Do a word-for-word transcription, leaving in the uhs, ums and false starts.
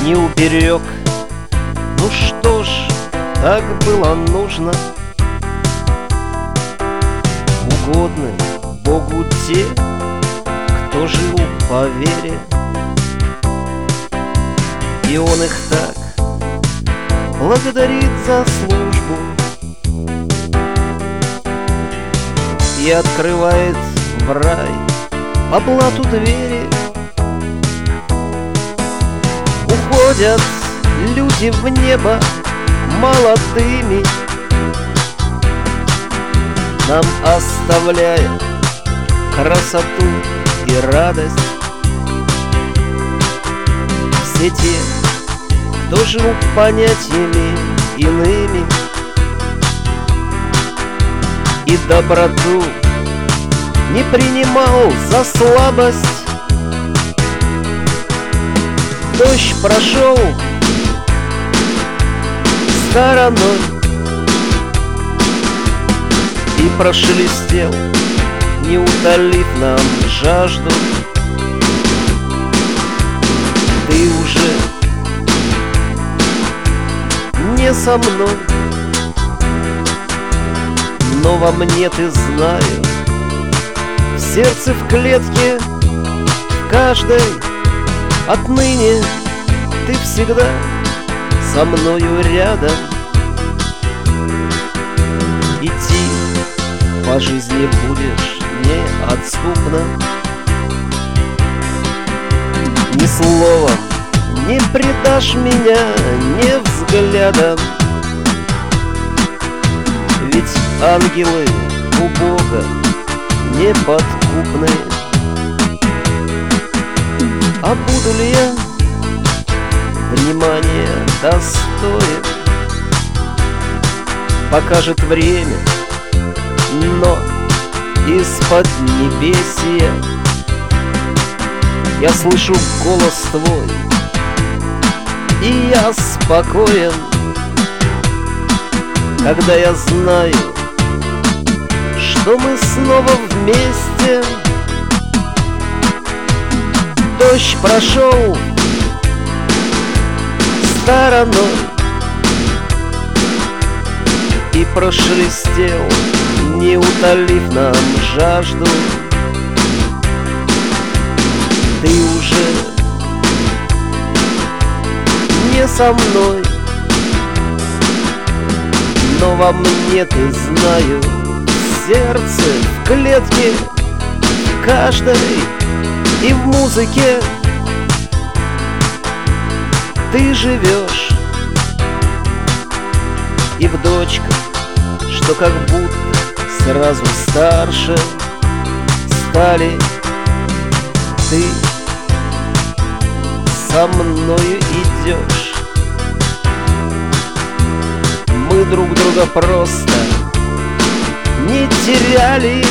не уберег. Ну что ж, так было нужно. Угодны Богу те, кто жил по вере, и Он их так благодарит за службу и открывает в рай по блату двери. Уходят люди в небо молодыми, нам оставляя красоту и радость. Все те, кто жил понятиями иными и доброту не принимал за слабость. Дождь прошел стороной и прошелестел, не утолив нам жажду. Ты уже не со мной, но во мне ты, знаю, в сердце, в клетке, в каждой. Отныне ты всегда со мною рядом. Идти по жизни будешь неотступно, ни словом не предашь меня, ни взглядом. Ведь ангелы у Бога неподкупны. А буду ли я внимания достоин, покажет время, но из-под небесия я слышу голос твой, и я спокоен, когда я знаю, что мы снова вместе. Дождь прошел стороной и прошелестел, не утолив нам жажду. Ты уже не со мной, но во мне ты, знаю, в сердце, в клетке, в каждой и в музыке ты живешь. И в дочках, что как будто сразу старше стали, ты со мною идешь. Мы друг друга просто не теряли.